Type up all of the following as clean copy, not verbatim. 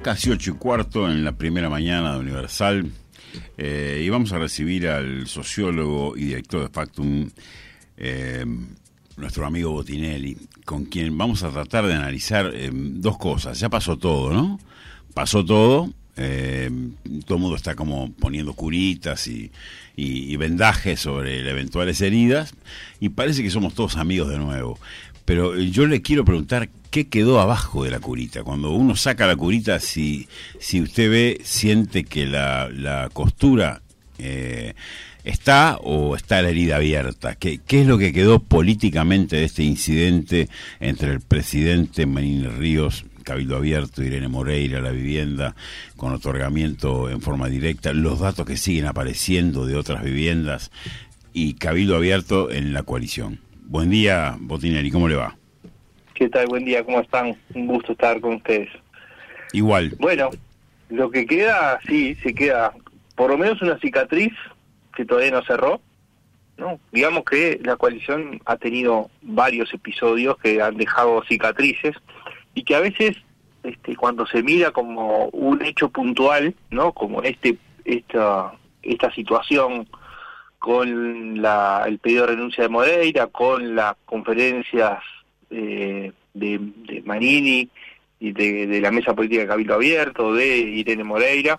casi 8:15 en la primera mañana de Universal, y vamos a recibir al sociólogo y director de Factum, nuestro amigo Botinelli, con quien vamos a tratar de analizar dos cosas. Ya pasó todo, ¿no? Pasó todo, todo el mundo está como poniendo curitas y vendajes sobre eventuales heridas, y parece que somos todos amigos de nuevo. Pero yo le quiero preguntar, ¿qué quedó abajo de la curita? Cuando uno saca la curita, si usted ve, siente que la costura está o está la herida abierta. ¿Qué es lo que quedó políticamente de este incidente entre el presidente Manini Ríos, Cabildo Abierto, Irene Moreira, la vivienda, con otorgamiento en forma directa, los datos que siguen apareciendo de otras viviendas y Cabildo Abierto en la coalición? Buen día, Botinelli, ¿cómo le va? ¿Qué tal? Buen día, ¿cómo están? Un gusto estar con ustedes. Igual. Bueno, lo que queda, sí, se queda por lo menos una cicatriz que todavía no cerró, ¿no? Digamos que la coalición ha tenido varios episodios que han dejado cicatrices y que a veces, cuando se mira como un hecho puntual, ¿no? Como esta situación con el pedido de renuncia de Moreira, con las conferencias de Manini y de la mesa política de Cabildo Abierto, de Irene Moreira,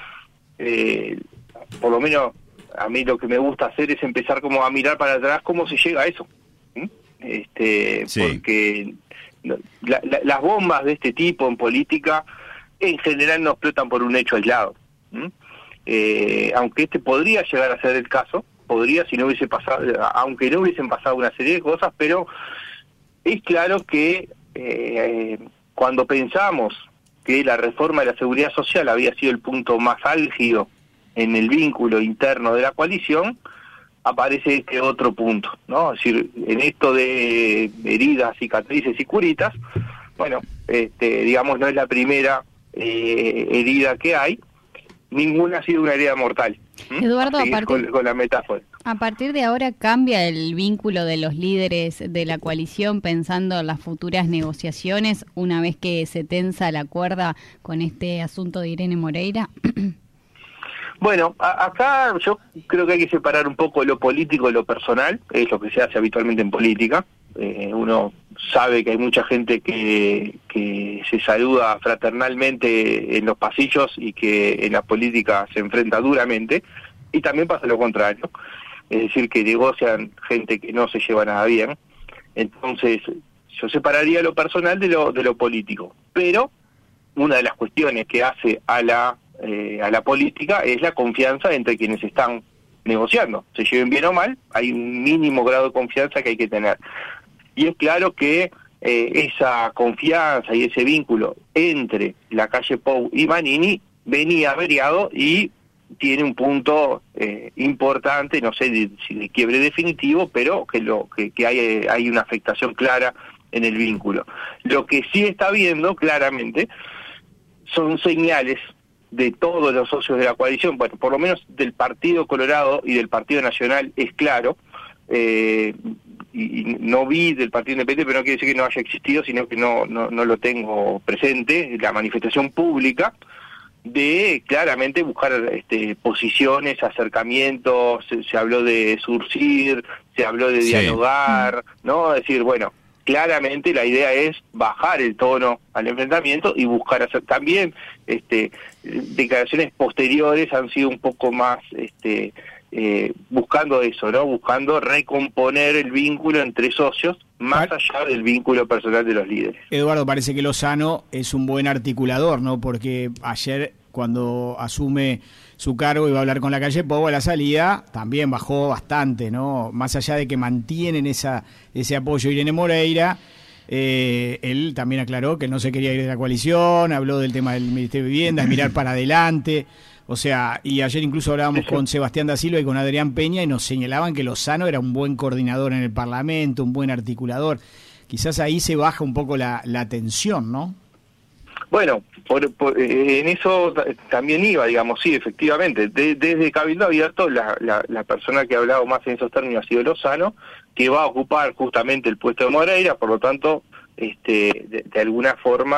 por lo menos a mí lo que me gusta hacer es empezar como a mirar para atrás cómo se llega a eso. Sí. Porque las bombas de este tipo en política en general no explotan por un hecho aislado. Aunque podría llegar a ser el caso, si no hubiese pasado, aunque no hubiesen pasado una serie de cosas, pero es claro que cuando pensamos que la reforma de la seguridad social había sido el punto más álgido en el vínculo interno de la coalición, aparece este otro punto, ¿no? Es decir, en esto de heridas, cicatrices y curitas, bueno, digamos, no es la primera herida que hay. Ninguna ha sido una herida mortal. Eduardo, con la metáfora. A partir de ahora cambia el vínculo de los líderes de la coalición pensando en las futuras negociaciones una vez que se tensa la cuerda con este asunto de Irene Moreira. Bueno, acá yo creo que hay que separar un poco lo político de lo personal, es lo que se hace habitualmente en política. Uno sabe que hay mucha gente que se saluda fraternalmente en los pasillos y que en la política se enfrenta duramente, y también pasa lo contrario, es decir, que negocian gente que no se lleva nada bien. Entonces, yo separaría lo personal de lo político, pero una de las cuestiones que hace a la política es la confianza entre quienes están negociando. Se lleven bien o mal, hay un mínimo grado de confianza que hay que tener. Y es claro que esa confianza y ese vínculo entre la calle Pou y Manini venía averiado y tiene un punto importante, no sé si de quiebre definitivo, pero que hay una afectación clara en el vínculo. Lo que sí está viendo claramente son señales de todos los socios de la coalición, bueno, por lo menos del Partido Colorado y del Partido Nacional es claro, y no vi del Partido Independiente, pero no quiere decir que no haya existido, sino que no lo tengo presente, la manifestación pública de claramente buscar posiciones, acercamientos, se habló de surcir, se habló de dialogar, ¿no? Es decir, bueno, claramente la idea es bajar el tono al enfrentamiento y buscar hacer también declaraciones posteriores han sido un poco más buscando eso, ¿no? Buscando recomponer el vínculo entre socios más allá del vínculo personal de los líderes. Eduardo, parece que Lozano es un buen articulador, ¿no? Porque ayer, cuando asume su cargo y va a hablar con la calle Pou a la salida, también bajó bastante, ¿no? Más allá de que mantienen ese apoyo a Irene Moreira, él también aclaró que no se quería ir de la coalición, habló del tema del Ministerio de Vivienda, de mirar para adelante. O sea, y ayer incluso hablábamos con Sebastián da Silva y con Adrián Peña y nos señalaban que Lozano era un buen coordinador en el Parlamento, un buen articulador. Quizás ahí se baja un poco la tensión, ¿no? Bueno, en eso también iba, digamos, sí, efectivamente. Desde Cabildo Abierto, la persona que ha hablado más en esos términos ha sido Lozano, que va a ocupar justamente el puesto de Moreira, por lo tanto, de alguna forma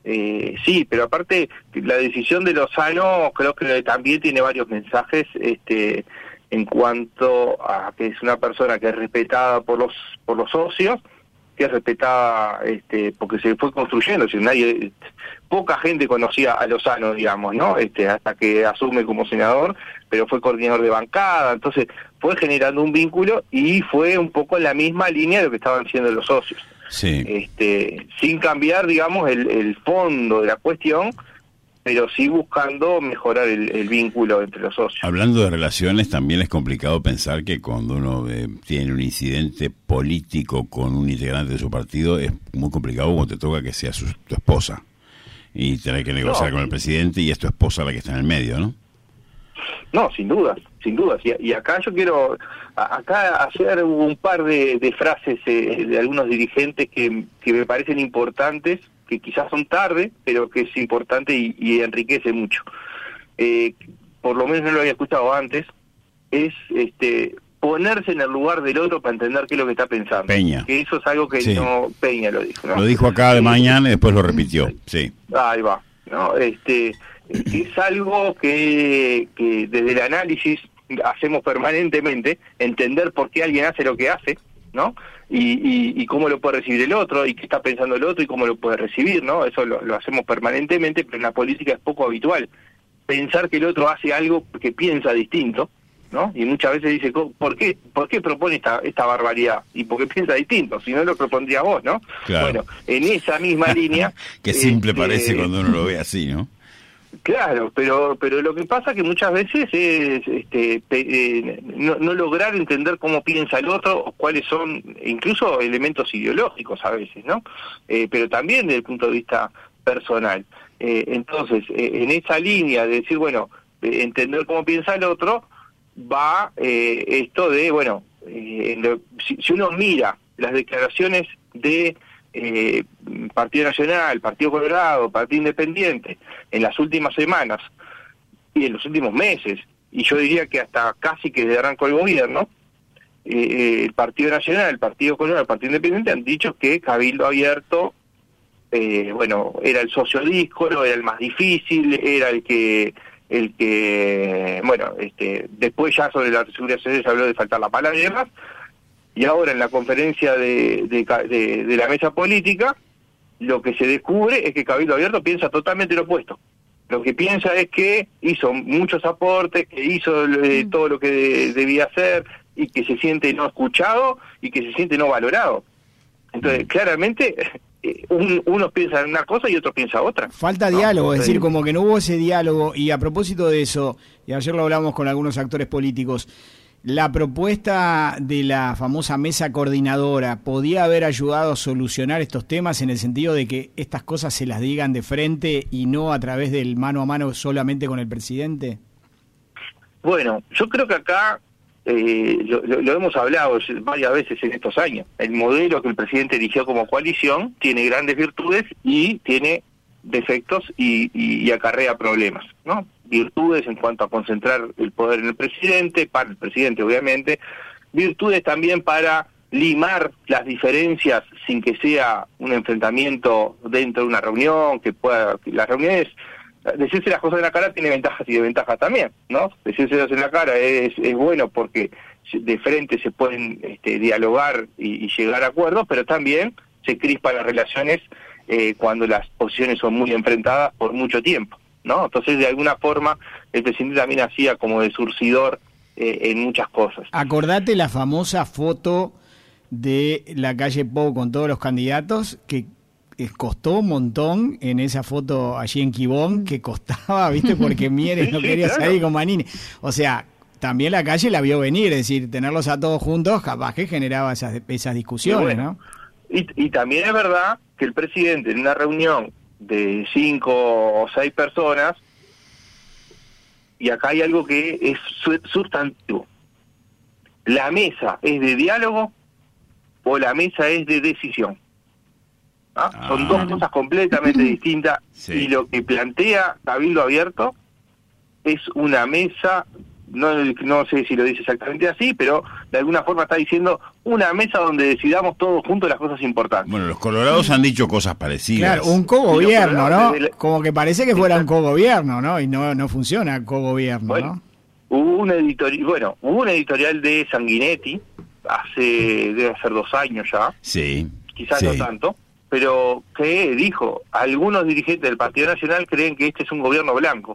Sí, pero aparte la decisión de Lozano creo que también tiene varios mensajes en cuanto a que es una persona que es respetada por los socios, que es respetada porque se fue construyendo, si poca gente conocía a Lozano, digamos, ¿no? Hasta que asume como senador, pero fue coordinador de bancada, entonces fue generando un vínculo y fue un poco en la misma línea de lo que estaban siendo los socios. Sí. Sin cambiar, digamos, el fondo de la cuestión, pero sí buscando mejorar el vínculo entre los socios. Hablando de relaciones, también es complicado pensar que cuando uno tiene un incidente político con un integrante de su partido, es muy complicado cuando te toca que sea tu esposa y tener que negociar con el presidente y es tu esposa la que está en el medio, ¿no? No, sin dudas, sin dudas. Y acá yo quiero hacer un par de frases de algunos dirigentes que me parecen importantes, que quizás son tarde, pero que es importante y enriquece mucho. Por lo menos no lo había escuchado antes, es ponerse en el lugar del otro para entender qué es lo que está pensando. Peña. Que eso es algo que no Peña lo dijo, ¿no? Lo dijo acá de mañana y después lo repitió, sí. Ahí va, ¿no? Es algo que desde el análisis hacemos permanentemente, entender por qué alguien hace lo que hace, ¿no? Y cómo lo puede recibir el otro, y qué está pensando el otro, y cómo lo puede recibir, ¿no? Eso lo hacemos permanentemente, pero en la política es poco habitual. Pensar que el otro hace algo que piensa distinto, ¿no? Y muchas veces dice, ¿por qué propone esta barbaridad? Y porque piensa distinto, si no lo propondría vos, ¿no? Claro. Bueno, en esa misma línea... Qué simple parece cuando uno lo ve así, ¿no? Claro, pero lo que pasa que muchas veces es no lograr entender cómo piensa el otro, o cuáles son incluso elementos ideológicos a veces, ¿no? Pero también desde el punto de vista personal. Entonces, en esa línea de decir, bueno, entender cómo piensa el otro, va esto de, bueno, si uno mira las declaraciones de Partido Nacional, Partido Colorado, Partido Independiente, en las últimas semanas y en los últimos meses, y yo diría que hasta casi que desde arrancó el gobierno, el Partido Nacional, el Partido Colorado, el Partido Independiente han dicho que Cabildo Abierto, era el socio díscolo, era el más difícil, era el que después ya sobre la seguridad social se habló de faltar la palabra y demás. Y ahora en la conferencia de la mesa política, lo que se descubre es que Cabildo Abierto piensa totalmente lo opuesto. Lo que piensa es que hizo muchos aportes, que hizo todo lo que debía hacer, y que se siente no escuchado y que se siente no valorado. Entonces, claramente, unos piensan una cosa y otros piensan otra. Falta diálogo, es decir, como que no hubo ese diálogo. Y a propósito de eso, y ayer lo hablamos con algunos actores políticos, la propuesta de la famosa mesa coordinadora podía haber ayudado a solucionar estos temas en el sentido de que estas cosas se las digan de frente y no a través del mano a mano solamente con el presidente. Bueno, yo creo que acá lo hemos hablado varias veces en estos años. El modelo que el presidente eligió como coalición tiene grandes virtudes y tiene defectos y acarrea problemas, ¿no? Virtudes en cuanto a concentrar el poder en el presidente, para el presidente obviamente, virtudes también para limar las diferencias sin que sea un enfrentamiento dentro de una reunión, las reuniones, decirse las cosas en la cara tiene ventajas y desventajas también, ¿no? Decírselas en la cara es bueno porque de frente se pueden dialogar y llegar a acuerdos, pero también se crispan las relaciones cuando las posiciones son muy enfrentadas por mucho tiempo, ¿no? Entonces, de alguna forma, el presidente también hacía como de surcidor en muchas cosas. Acordate la famosa foto de la calle Pou con todos los candidatos, que costó un montón en esa foto allí en Quibón, que costaba, ¿viste? Porque Mieres no quería salir con Manini. O sea, también la calle la vio venir, es decir, tenerlos a todos juntos capaz que generaba esas discusiones, bueno, ¿no? Y también es verdad que el presidente en una reunión de 5 o 6 personas, y acá hay algo que es sustantivo, ¿la mesa es de diálogo o la mesa es de decisión? Son dos cosas completamente distintas, sí. Y lo que plantea Cabildo Abierto es una mesa, no sé si lo dice exactamente así, pero de alguna forma está diciendo una mesa donde decidamos todos juntos las cosas importantes. Bueno, los colorados han dicho cosas parecidas. Claro, un cogobierno, ¿no? Desde Como que parece que fuera un cogobierno, ¿no? Y no funciona el cogobierno, bueno, ¿no? Hubo un editorial de Sanguinetti, debe ser 2 años ya, Sí. quizás sí. no tanto, pero que dijo, algunos dirigentes del Partido Nacional creen que este es un gobierno blanco.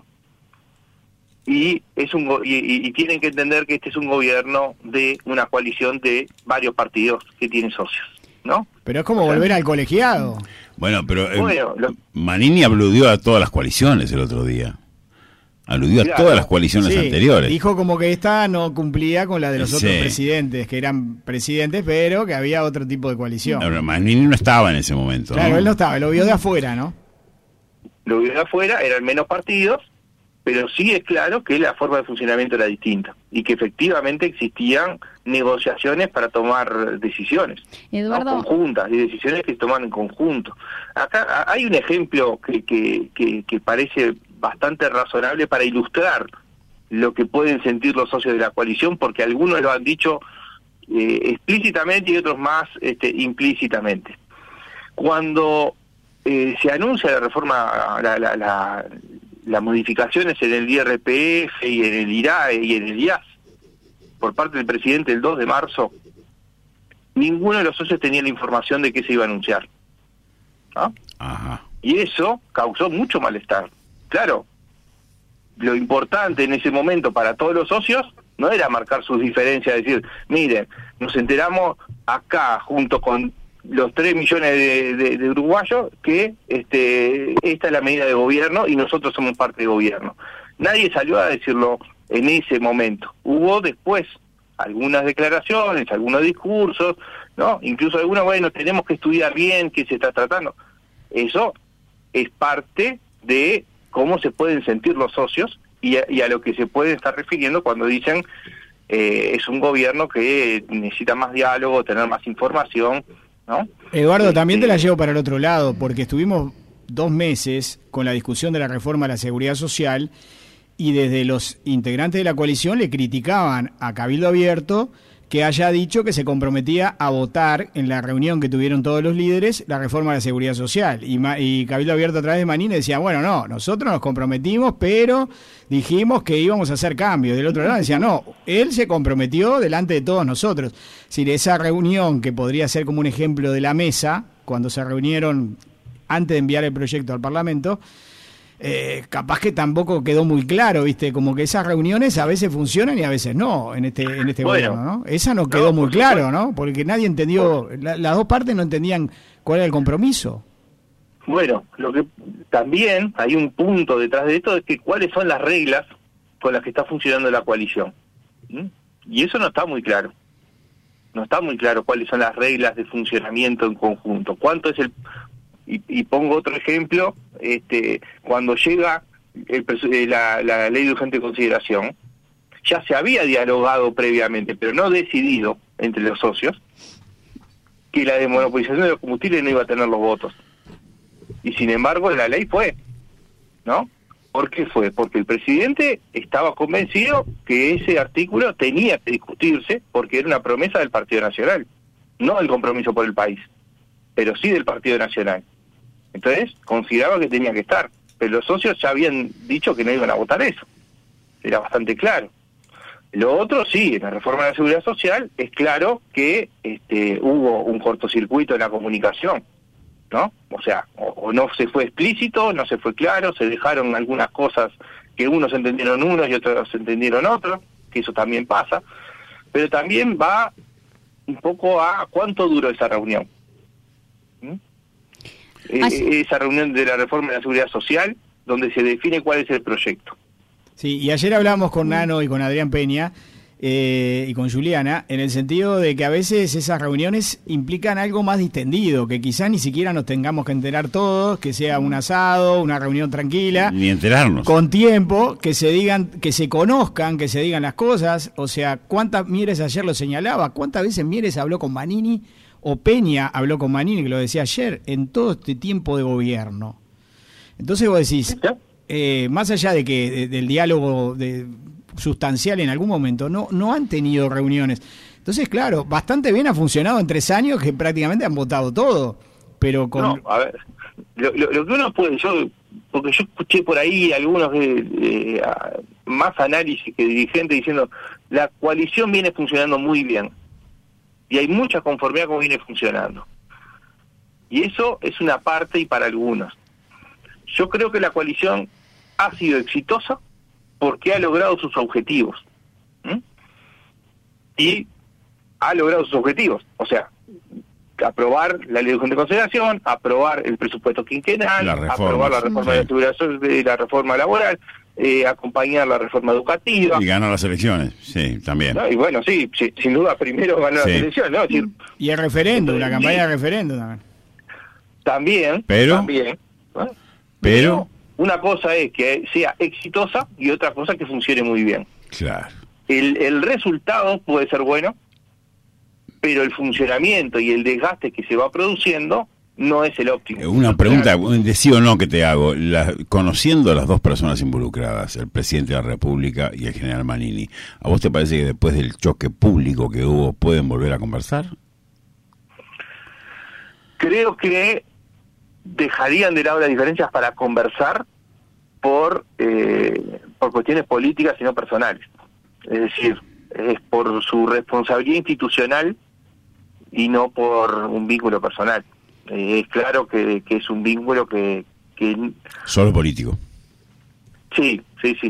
Y y tienen que entender que este es un gobierno de una coalición de varios partidos que tienen socios, ¿no? Pero es como volver al colegiado. Bueno, pero Bueno, Manini aludió a todas las coaliciones el otro día. Aludió a Claro. todas las coaliciones Sí, anteriores. dijo como que esta no cumplía con la de los otros Sí. presidentes, que eran presidentes, pero que había otro tipo de coalición. Ahora, Manini no estaba en ese momento. Claro, ¿no? él no estaba, lo vio de afuera, ¿no? Lo que de afuera eran menos partidos, pero sí es claro que la forma de funcionamiento era distinta y que efectivamente existían negociaciones para tomar decisiones, ¿no? Eduardo, Conjuntas, y decisiones que se toman en conjunto. Acá hay un ejemplo que parece bastante razonable para ilustrar lo que pueden sentir los socios de la coalición, porque algunos lo han dicho explícitamente y otros más implícitamente. Cuando se anuncia la reforma, las modificaciones en el IRPF y en el IRAE y en el IAS por parte del presidente el 2 de marzo, ninguno de los socios tenía la información de qué se iba a anunciar, ¿no? Ajá. Y eso causó mucho malestar. Claro, lo importante en ese momento para todos los socios no era marcar sus diferencias, decir, miren, nos enteramos acá junto con los 3 millones de uruguayos que esta es la medida de gobierno y nosotros somos parte de gobierno. Nadie salió a decirlo en ese momento. Hubo después algunas declaraciones, algunos discursos, ¿no? Incluso algunos, bueno, tenemos que estudiar bien qué se está tratando. Eso es parte de cómo se pueden sentir los socios y a lo que se pueden estar refiriendo cuando dicen es un gobierno que necesita más diálogo, tener más información, ¿no? Eduardo, también te la llevo para el otro lado, porque estuvimos 2 meses con la discusión de la reforma a la seguridad social y desde los integrantes de la coalición le criticaban a Cabildo Abierto que haya dicho que se comprometía a votar en la reunión que tuvieron todos los líderes la reforma de la seguridad social. Y Cabildo Abierto a través de Manini decía, bueno, no, nosotros nos comprometimos, pero dijimos que íbamos a hacer cambios. Del otro lado decía, no, él se comprometió delante de todos nosotros. Es decir, esa reunión que podría ser como un ejemplo de la mesa, cuando se reunieron antes de enviar el proyecto al Parlamento, capaz que tampoco quedó muy claro, ¿viste? Como que esas reuniones a veces funcionan y a veces no en este Bueno, gobierno, ¿no? Esa no quedó muy por claro, supuesto. ¿no? Porque nadie entendió, las dos partes no entendían cuál era el compromiso. Bueno, lo que también hay un punto detrás de esto es que cuáles son las reglas con las que está funcionando la coalición. ¿Mm? Y eso no está muy claro. No está muy claro cuáles son las reglas de funcionamiento en conjunto. ¿Cuánto es el...? Y pongo otro ejemplo, cuando llega la ley de urgente consideración, ya se había dialogado previamente, pero no decidido entre los socios, que la desmonopolización de los combustibles no iba a tener los votos. Y sin embargo la ley fue, ¿no? ¿Por qué fue? Porque el presidente estaba convencido que ese artículo tenía que discutirse porque era una promesa del Partido Nacional, no el compromiso por el país, pero sí del Partido Nacional. Entonces consideraba que tenía que estar, pero los socios ya habían dicho que no iban a votar eso. Era bastante claro. Lo otro sí, en la reforma de la seguridad social es claro que hubo un cortocircuito en la comunicación, ¿no? O sea, o no se fue explícito, no se fue claro, se dejaron algunas cosas que unos entendieron unos y otros entendieron otros, que eso también pasa, pero también va un poco a cuánto duró esa reunión. ¿Mm? Esa reunión de la reforma de la seguridad social, donde se define cuál es el proyecto. Sí, y ayer hablamos con Nano y con Adrián Peña y con Juliana, en el sentido de que a veces esas reuniones implican algo más distendido, que quizás ni siquiera nos tengamos que enterar todos, que sea un asado, una reunión tranquila. Ni enterarnos. Con tiempo, que se digan, que se conozcan, que se digan las cosas. O sea, ¿cuántas Mieres ayer lo señalaba? ¿Cuántas veces Mieres habló con Manini o Peña habló con Manini, que lo decía ayer, en todo este tiempo de gobierno? Entonces vos decís, más allá de que del diálogo sustancial en algún momento, no han tenido reuniones. Entonces, claro, bastante bien ha funcionado en 3 años que prácticamente han votado todo, pero con... No, a ver, lo que uno puede, porque yo escuché por ahí algunos más análisis que dirigentes diciendo la coalición viene funcionando muy bien y hay mucha conformidad como viene funcionando. Y eso es una parte y para algunos. Yo creo que la coalición ha sido exitosa porque ha logrado sus objetivos. Y ha logrado sus objetivos. O sea, aprobar la ley de urgente consideración, aprobar el presupuesto quinquenal, aprobar la reforma de la seguridad, la reforma laboral, acompañar la reforma educativa. Y ganar las elecciones, sí, también. ¿No? Y bueno, sí, sin duda primero ganó las elecciones, ¿no? Es decir, y el referéndum, la campaña de referéndum también. También. ¿no? Pero una cosa es que sea exitosa y otra cosa que funcione muy bien. Claro. El resultado puede ser bueno, pero el funcionamiento y el desgaste que se va produciendo no es el óptimo. Una pregunta, de sí o no que te hago, conociendo a las dos personas involucradas, el presidente de la República y el general Manini, ¿a vos te parece que después del choque público que hubo pueden volver a conversar? Creo que dejarían de lado las diferencias para conversar por cuestiones políticas y no personales. Es decir, es por su responsabilidad institucional y no por un vínculo personal. Es claro que es un vínculo que... Solo político. Sí.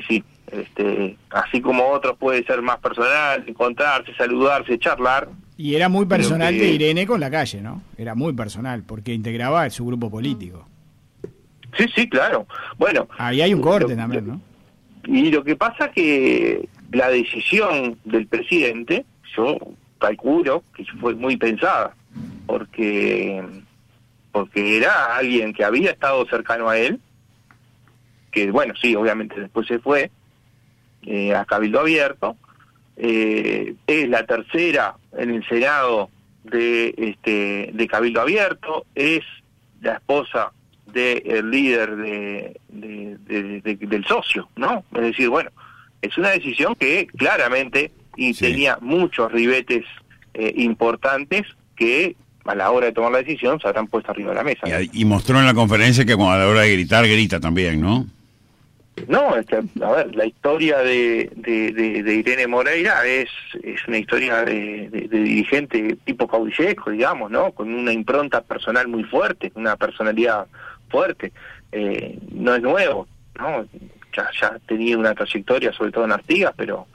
Así como otros puede ser más personal, encontrarse, saludarse, charlar. Y era muy personal de Irene con la calle, ¿no? Era muy personal, porque integraba su grupo político. Sí, claro. Bueno... Ahí hay un corte también, ¿no? Y lo que pasa que la decisión del presidente, yo calculo que fue muy pensada, porque era alguien que había estado cercano a él, que bueno, sí, obviamente después se fue a Cabildo Abierto, es la tercera en el Senado de Cabildo Abierto, es la esposa del líder del socio, ¿no? Es decir, bueno, es una decisión que claramente tenía muchos ribetes importantes que a la hora de tomar la decisión se habrán puesto arriba de la mesa. Y mostró en la conferencia que a la hora de gritar, grita también, ¿no? No, es que, a ver, la historia de Irene Moreira es una historia de dirigente tipo caudillesco, digamos, ¿no? Con una impronta personal muy fuerte, una personalidad fuerte. No es nuevo, ¿no? Ya tenía una trayectoria, sobre todo en Artigas, pero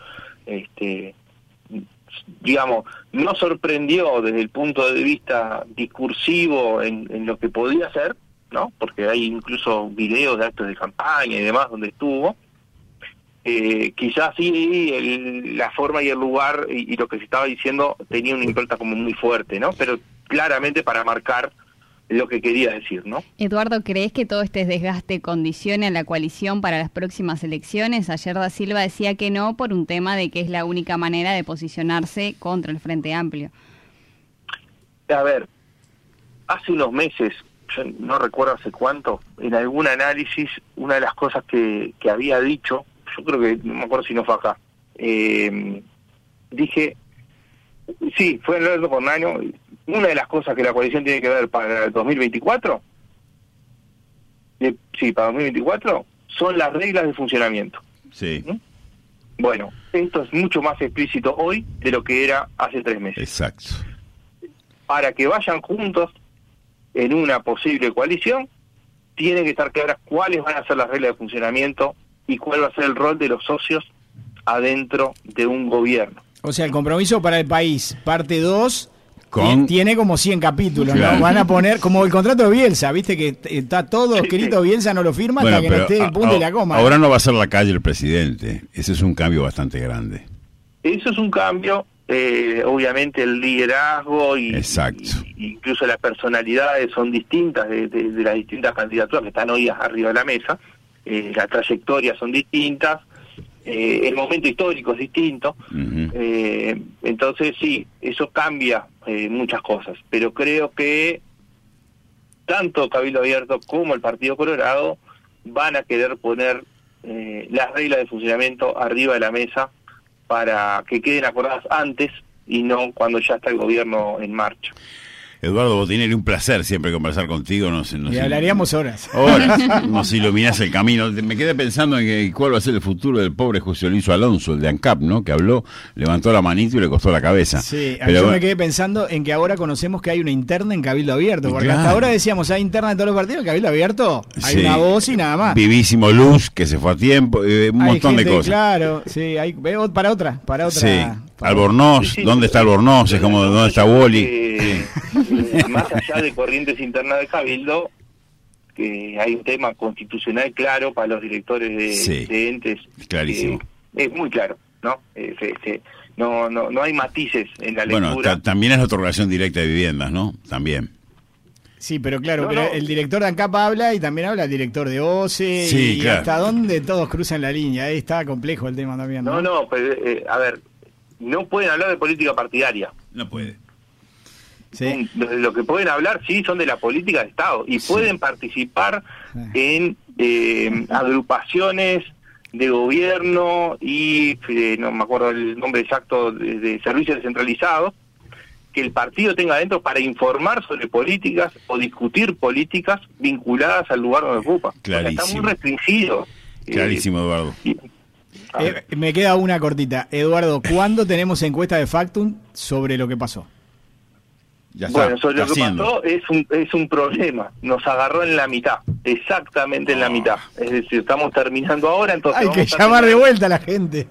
digamos, no sorprendió desde el punto de vista discursivo en lo que podía hacer, ¿no? Porque hay incluso videos de actos de campaña y demás donde estuvo. Quizás sí la forma y el lugar y lo que se estaba diciendo tenía una impronta como muy fuerte, ¿no? Pero claramente para marcar lo que quería decir, ¿no? Eduardo, ¿crees que todo este desgaste condicione a la coalición para las próximas elecciones? Ayer Da Silva decía que no por un tema de que es la única manera de posicionarse contra el Frente Amplio. A ver, hace unos meses, yo no recuerdo hace cuánto, en algún análisis, una de las cosas que había dicho, yo creo que, no me acuerdo si no fue acá, dije, sí, fue en Alberto Cornaño, una de las cosas que la coalición tiene que ver para el 2024, para 2024, son las reglas de funcionamiento. Sí. ¿Mm? Bueno, esto es mucho más explícito hoy de lo que era hace 3 meses. Exacto. Para que vayan juntos en una posible coalición, tienen que estar claras cuáles van a ser las reglas de funcionamiento y cuál va a ser el rol de los socios adentro de un gobierno. O sea, el compromiso para el país, parte 2, tiene como 100 capítulos, claro, ¿no? Van a poner, como el contrato de Bielsa, ¿viste? Que está todo escrito, Bielsa no lo firma hasta que no esté el punto y la coma. Ahora no va a ser la calle el presidente, ese es un cambio bastante grande. Eso es un cambio, obviamente el liderazgo y incluso las personalidades son distintas de las distintas candidaturas que están hoy arriba de la mesa, las trayectorias son distintas, el momento histórico es distinto, entonces sí, eso cambia muchas cosas, pero creo que tanto Cabildo Abierto como el Partido Colorado van a querer poner las reglas de funcionamiento arriba de la mesa para que queden acordadas antes y no cuando ya está el gobierno en marcha. Eduardo Botinelli, un placer siempre conversar contigo. Y hablaríamos horas. Nos iluminás el camino. Me quedé pensando en cuál va a ser el futuro del pobre José Luis Alonso, el de ANCAP, ¿no? Que habló, levantó la manito y le costó la cabeza. Sí, yo me quedé pensando en que ahora conocemos que hay una interna en Cabildo Abierto, porque hasta ahora decíamos, hay interna en todos los partidos, en Cabildo Abierto hay una voz y nada más. Vivísimo Luz, que se fue a tiempo, un montón de cosas. Claro, sí, para otra. Sí. Albornoz, ¿dónde está Albornoz? Es como, ¿dónde está Wally? Más allá de corrientes internas de Cabildo, que hay un tema constitucional claro para los directores de entes. Clarísimo. Es muy claro, ¿no? No hay matices en la lectura. Bueno, también es la otorgación directa de viviendas, ¿no? También. Sí, pero claro, el director de ANCAP habla y también habla el director de OCE, sí, y claro. hasta dónde todos cruzan la línea. Ahí está complejo el tema también, ¿no? No, pero, a ver, no pueden hablar de política partidaria. No puede. Sí. Lo que pueden hablar, sí, son de la política de Estado y pueden participar en agrupaciones de gobierno y, no me acuerdo el nombre exacto, de servicios descentralizados, que el partido tenga adentro para informar sobre políticas o discutir políticas vinculadas al lugar donde ocupa. Clarísimo. O sea, está muy restringido. Clarísimo, Eduardo. Me queda una cortita. Eduardo, ¿cuándo tenemos encuesta de Factum sobre lo que pasó? Ya está, bueno, sobre lo que pasó es un problema. Nos agarró en la mitad, exactamente en la mitad. Es decir, estamos terminando ahora, entonces hay que llamar de vuelta a la gente.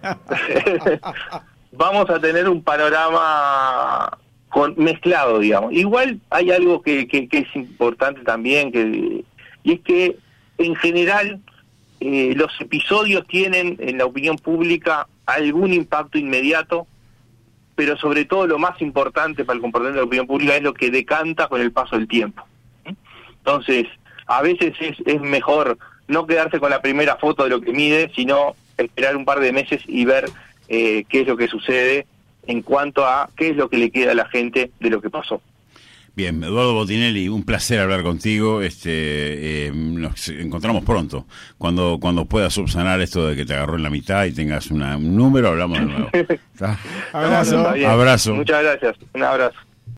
Vamos a tener un panorama mezclado, digamos. Igual hay algo que es importante también, y es que en general los episodios tienen en la opinión pública algún impacto inmediato, pero sobre todo lo más importante para el comportamiento de la opinión pública es lo que decanta con el paso del tiempo. Entonces, a veces es mejor no quedarse con la primera foto de lo que mide, sino esperar un par de meses y ver qué es lo que sucede en cuanto a qué es lo que le queda a la gente de lo que pasó. Bien, Eduardo Botinelli, un placer hablar contigo. Nos encontramos pronto. Cuando puedas subsanar esto de que te agarró en la mitad y tengas un número, hablamos de nuevo. Abrazo. Abrazo. Muchas gracias. Un abrazo.